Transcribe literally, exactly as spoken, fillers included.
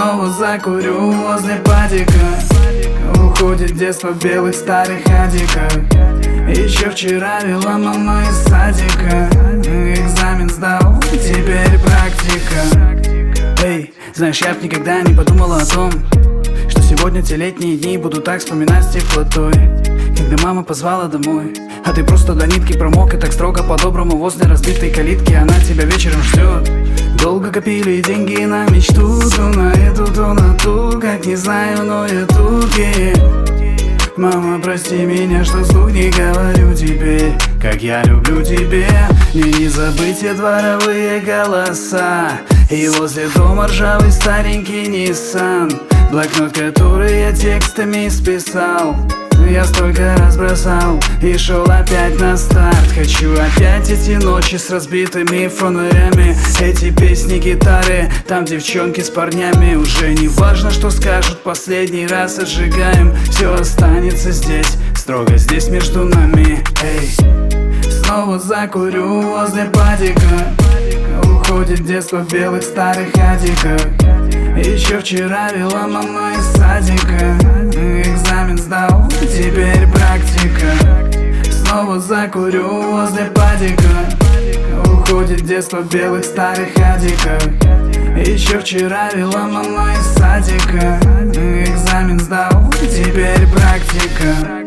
Снова закурю возле падика. Уходит детство в белых старых адиках. Еще вчера вела мама из садика. Экзамен сдал, теперь практика. Эй, знаешь, я б никогда не подумала о том, что сегодня те летние дни буду так вспоминать с теплотой. Когда мама позвала домой, а ты просто до нитки промок, и так строго по-доброму возле разбитой калитки она тебя вечером ждет. Долго копили деньги на мечту, то на эту, то на ту, как не знаю, но я тут, yeah. Мама, прости меня, что вслух не говорю теперь, как я люблю тебя. Мне не забыть те дворовые голоса и возле дома ржавый старенький Nissan. Блокнот, который я текстами списал, я столько раз бросал и шел опять на старт. Хочу опять эти ночи с разбитыми фонарями, эти песни, гитары, там девчонки с парнями. Уже не важно, что скажут, последний раз отжигаем. Все останется здесь, строго здесь между нами. Эй, снова закурю возле падика. Уходит детство в белых старых адиках. Еще вчера вела мама из садика. Экзамен сдал, теперь практика. Снова закурю возле падика. Уходит детство в белых старых адиках. Еще вчера вела мама из садика. Экзамен сдал, теперь практика.